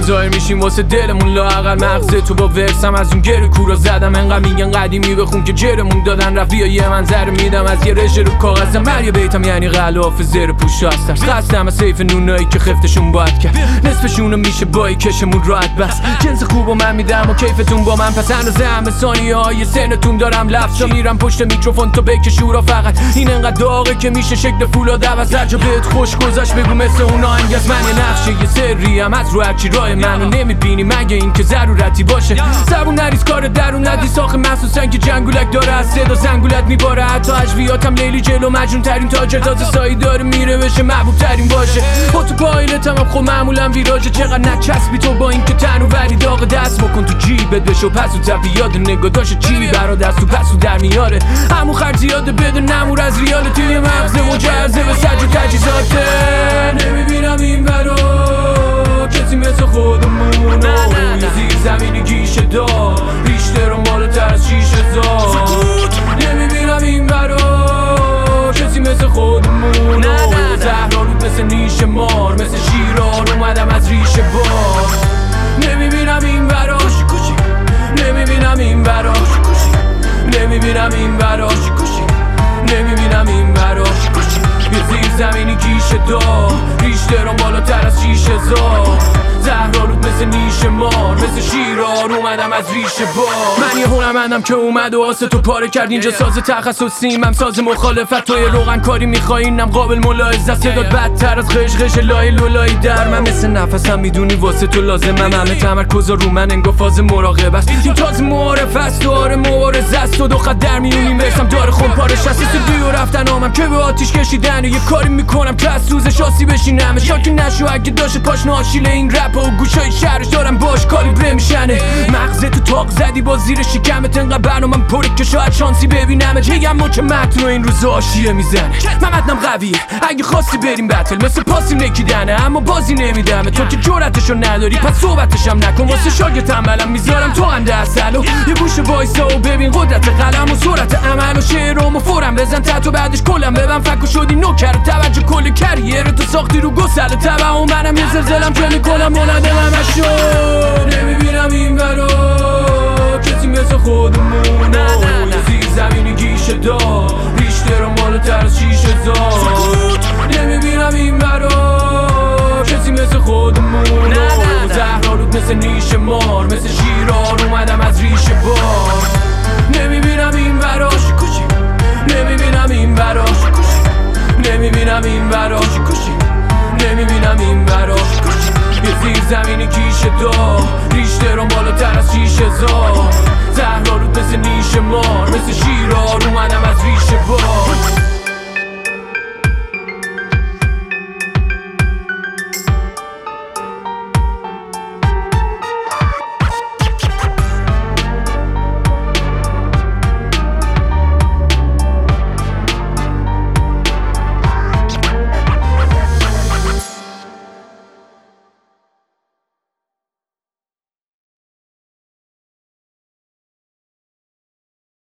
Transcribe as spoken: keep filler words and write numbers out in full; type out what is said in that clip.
هم ظاهر میشیم واسه دلمون، لااقل مغز تو با ورسم از اون گره کورا زدم. انقدر میگن قدیمی بخون که جرمون دادن رفیع یه منظر میدم از یه رژه رو کاغذم. مر یه بیتم یعنی غلاف زیر پوش هستم، قصدم از سیف نونایی که خفتشون باید کرد، نصفشونو میشه بایی کشمون راحت بس. جنس خوبو من میدم و کیفتون با من، پس اندازه همه ثانیه های سنتون دارم لفظا میرم پشت میکروفون تو بکش شورا. فقط این انقدر داغه که میشه شکل فولاد عوض. هر جا بهت خوش گذاشت بگو مثل اون آهنگ از من یه نقشه یه سری هم از رو هرچی راه منو نمیبینی مگه این که ضرورتی باشه. زبون نریز کار درون ندی ساخه محسوسن که جنگولک داره از صدا زنگولت میباره. حتی اجویاتم لیلی جلو مجنون ترین تاجر تازه سایی داره میره بشه محبوب ترین باشه. با تو پایلتم هم خب معمولا ویراجه، چقدر نچسبی تو با این که تنو وری داغ دست بکن تو جیبت بشو پس و تفی یاد نگاه داشت چی برا دست و پس و در میاره. همون خرج زیاده بده نمور از ریال توی مغز مجرزه به سج و تجیزاته. نمیبینم این برا کسی مثل خودمونو، یه زیر زمینی گیشه دار ریشته رو بالاتر از شیش هزار. نمیبینم این برا کسی مثل خودمونو، زهرا رود مثل نیش مار مثل شیرار اومدم از ریشه بار. نمیبینم این برا نمیبینم این برا نمیبینم این برا نمیبینم این برا یه زیر زمینی گیشه دار ریشته رو بالاتر از شیش هزار. زهرا رود مثل نیش مار مثل شیرار اومدم از ریشه بار. من یه هنرمندم که اومد و آسه تو پاره کرد اینجا ساز تخصصیم هم ساز مخالفت. توی روغن کاری میخوای اینم قابل ملاحظه است. صدات بدتر از قشقش لای لولایی در من مثل نفسم میدونی واسه تو لازمم. همه تمرکز رو من انگار فاز مراقبه است. این تازه معارف است داره مبارزه است و دو خط در میونیم برسم داره خون پارش است. استودیو رفتن آمم که به آتیش کشیدن یه کاری میکنم که از سوزش آسی بشینم. شاکی نشو اگه داشت پاش ناشیل این رپ و گوشای شهرش دارم باش کالیبره میشنه. مغزه تو تاق زدی با زیر شکمت انقدر برنامم پره که شاید شانسی ببینمت. هیم ما که متن و این روزا آشیه میزنه. من متنم قویه اگه خواستی بریم بتل مثل پاسی نکیدنه اما بازی نمیدمه. تو که جرأتشو نداری پس صحبتشم نکن واسه شاگرد عملم میذارم تو انده اصل و یه گوشه وایسا و ببین قدرت قلم و سرعت عمل و شعرام و فورم بزن تحت و بعدش کلم ببن فکر شدی نوکر توجه کل کریر تو ساختی رو گسل تبع و منم یه زلزلم که میکنم مولده همه شد. نمیبینم این برا کسی مثل خودمونو، یه زیر زمینی گیشه دار ریشته رو بالاتر از شیش هزار. نمیبینم این برا کسی مثل خودمونو، زهرا رود مثل نیش مار مثل شیرار اومدم از ریشه بار. نمیبینم این برا نمیبینم این برا نمیبینم این برا نمیبینم این برا یه زیر زمینی کیشه دار ریشته رو بالاتر از شیش هزار. زهرا رود مثل نیش مار مثل شیرار اومدم از ریشه بار.